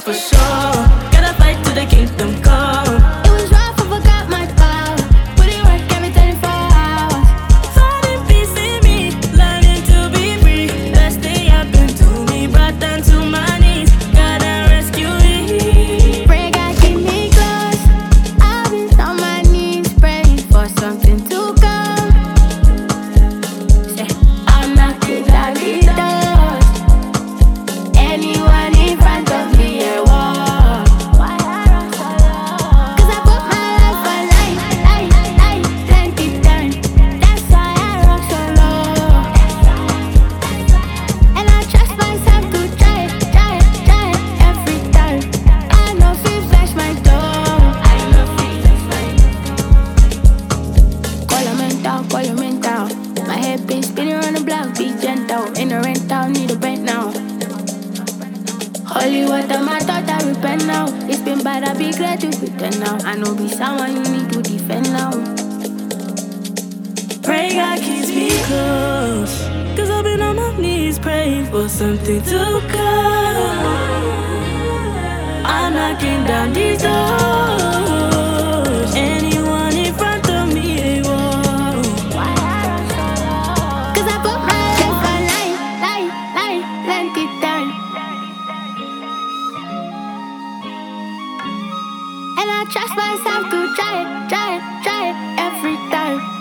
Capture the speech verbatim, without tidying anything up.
that's for sure. Gotta fight till the kingdom come. It was rough, I forgot my power. Put in work every twenty-four hours. Finding peace in me, learning to be free. Best thing happened to me, brought down to my knees. Gotta rescue me. Pray God keep me close. I've been on my knees praying for something to come. Say, I'm knocking down these doors. Anyone in front of me, I walk. Why I run so low? Cause I put my life on line, line, line, plenty time. That's why I rock so low. And I trust myself to try it, try it, try it every time. I know feet flash my door. I know feet flash my door. Call your mental, call your mental. My head been spinning around the block, be gentle. In a rental, need a bent now. Holy water, my thought I repent now. It's been bad, I be glad to pretend now. I know be someone you need to defend now. Pray God keeps me close. Cause I've been on my knees praying for something to come. I'm knocking down these doors. Anyone in front of me, they won't. Why I run so low? Cause I put my life on line, line, line, plenty time. And I trust myself to try it, try it, try it every time.